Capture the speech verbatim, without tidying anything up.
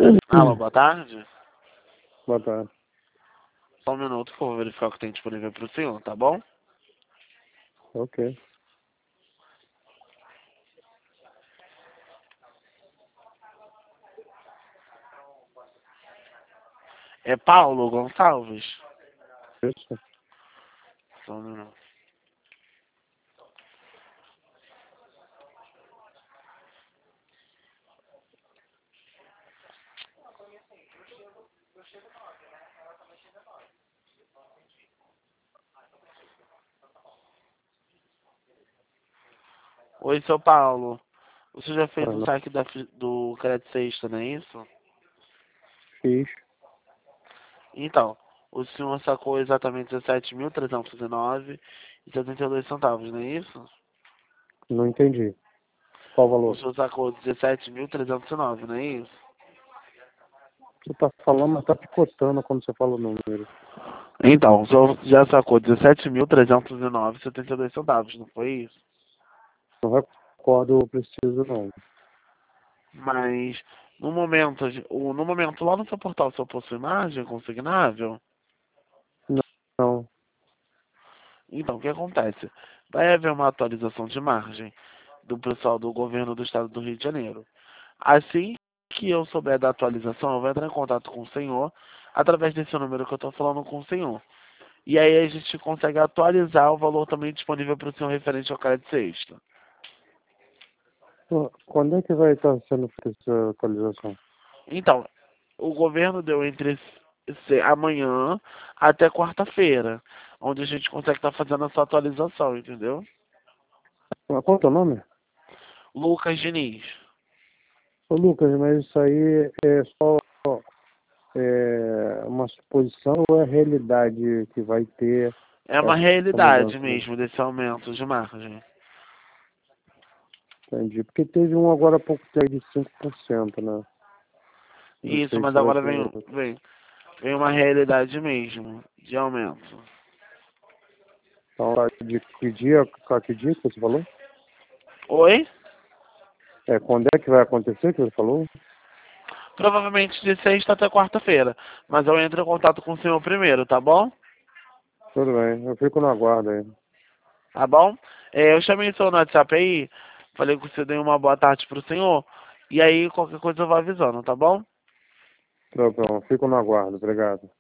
Alô, boa tarde. Boa tarde. Só um minuto que eu vou verificar o que tem disponível para o senhor, tá bom? Ok. É Paulo Gonçalves? Isso. Só um minuto. Oi, seu Paulo. Você já fez Ah, o não. saque da, fi- do Crédito Sexta, não é isso? Fiz. Então, o senhor sacou exatamente dezessete mil trezentos e nove e setenta e dois centavos, não é isso? Não entendi. Qual o O valor? senhor sacou dezessete mil trezentos e nove, não é isso? Você tá falando, mas tá picotando quando você fala o número. Então, o senhor já sacou dezessete mil trezentos e nove e setenta e dois centavos, não foi isso? Não recordo, eu preciso não. Mas no momento, o- no momento lá no seu portal, o senhor possui margem consignável? Não. Não. Então, o que acontece? Vai haver uma atualização de margem do pessoal do governo do estado do Rio de Janeiro. Assim que eu souber da atualização, eu vou entrar em contato com o senhor através desse número que eu estou falando com o senhor. E aí a gente consegue atualizar o valor também disponível para o senhor referente ao crédito sexta. Pô, quando é que vai estar sendo feita essa atualização? Então, o governo deu entre se- amanhã até quarta-feira, onde a gente consegue estar fazendo essa atualização, entendeu? Ah, qual é o teu nome? Lucas Diniz. Ô, Lucas, mas isso aí é só é, uma suposição ou é realidade que vai ter É uma essa realidade mudança, né? mesmo desse aumento de margem. Entendi. Porque teve um agora há pouco tempo de cinco por cento, né? Não Isso, sei mas se vai agora ter vem, outro. vem, vem uma realidade mesmo de aumento. Então, tá de que dia, tá que dia que você falou? Oi? É, quando é que vai acontecer que você falou? Provavelmente de sexta até quarta-feira. Mas eu entro em contato com o senhor primeiro, tá bom? Tudo bem, eu fico no aguardo aí. Tá bom? É, eu chamei o senhor no WhatsApp aí, falei que você deu uma boa tarde pro senhor. E aí qualquer coisa eu vou avisando, tá bom? Tá bom, fico no aguardo, obrigado.